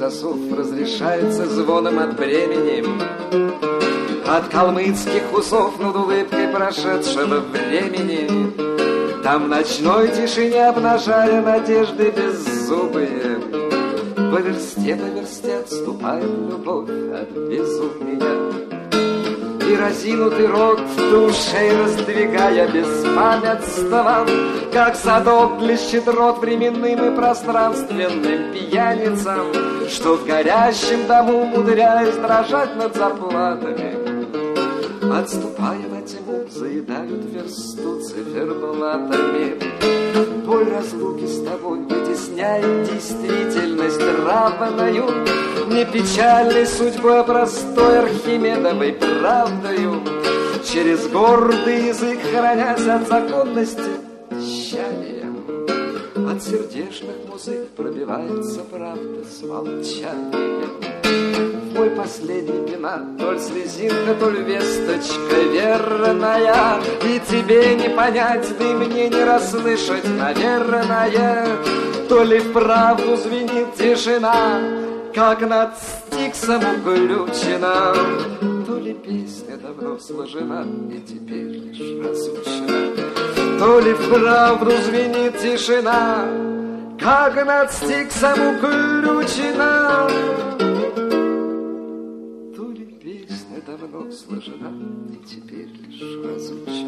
засов разрешается звоном от бремени. От калмыцких усов над улыбкой прошедшего времени. Там в ночной тишине, обнажая надежды беззубые, по версте отступаем, любовь, отвезут меня. И разинутый рот душей раздвигая беспамятством, как садок блещет рот временным и пространственным пьяницам, что в горящем дому, умудряясь дрожать над зарплатами, отступая во тьму, заедают версту циферблатами. Боль разлуки с тобой вытесняет действительность равною, не печальной судьбой, а простой архимедовой правдою. Через гордый язык, хранясь от законности тщанием, от сердечных музык пробивается правда с молчанием. Мой последний пенат, то ли слезинка, то ли весточка верная, и тебе не понять, да и мне не расслышать, наверное. То ли вправду звенит тишина, как над Стиксом уключена, то ли песня давно сложена и теперь лишь разучена. То ли вправду звенит тишина, как над Стиксом уключена, давно сложена и теперь лишь разучена.